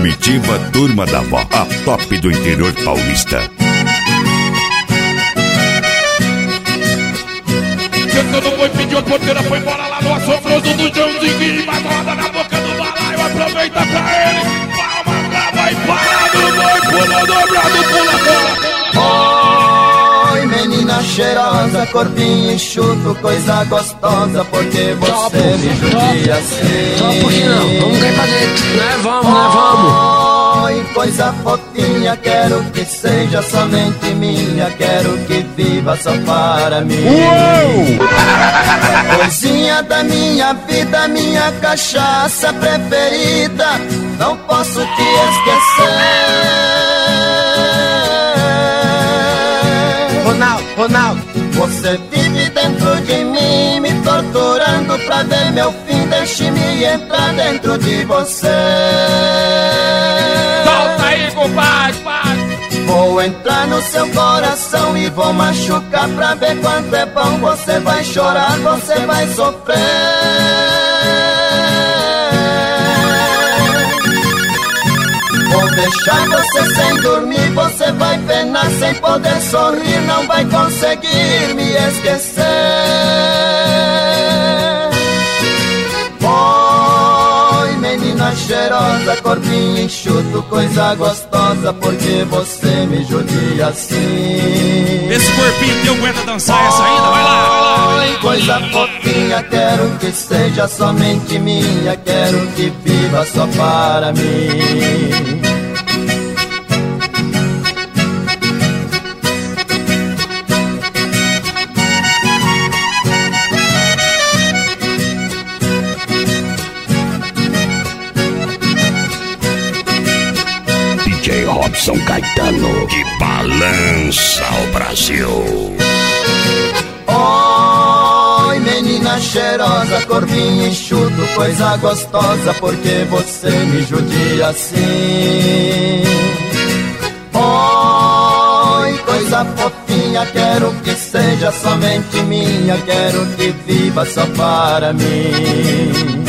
Comitiva Turma da Vó, a top do interior paulista. Chegando o boi, pediu a porteira, foi embora lá no assombroso do Joãozinho. Mais roda na boca do balaio, aproveita pra ele. Palma, vai parar do boi, pula dobrado, pula fora. Oi, menina cheirosa, corpinho enxuto, coisa gostosa, porque você me judia assim. Só um pouquinho não, vamos cair pra dentro, né? Vamos. Oi, coisa fofinha, quero que seja somente minha, quero que viva só para mim. Coisinha da minha vida, minha cachaça preferida, não posso te esquecer. Ronaldo, você vive dentro de mim, me torturando pra ver meu fim. Deixe-me entrar dentro de você. Solta aí, compadre. Vou entrar no seu coração e vou machucar pra ver quanto é bom. Você vai chorar, você vai sofrer. Vou deixar você sem dormir, você vai penar sem poder sorrir, não vai conseguir me esquecer. Oi, menina cheirosa, corpinho enxuto, coisa gostosa, porque você me judia assim. Esse corpinho teu aguenta dançar essa ainda? Vai lá. Oi, coisa fofinha, quero que seja somente minha, quero que viva só para mim. DJ Robson Caetano, que balança o Brasil. Oi, menina cheirosa, corpinho enxuto, coisa gostosa, porque você me judia assim. Oi, coisa fofinha, quero que seja somente minha, quero que viva só para mim.